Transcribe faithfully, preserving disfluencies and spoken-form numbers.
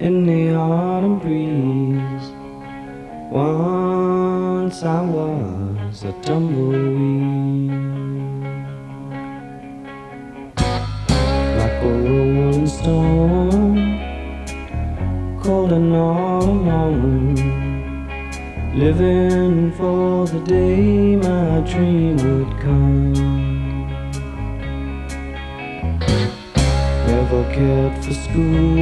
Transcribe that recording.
in the autumn breeze. Once I was a tumbleweed, like a rolling stone, cold and all alone, living for the day my dream would come. Never cared for school,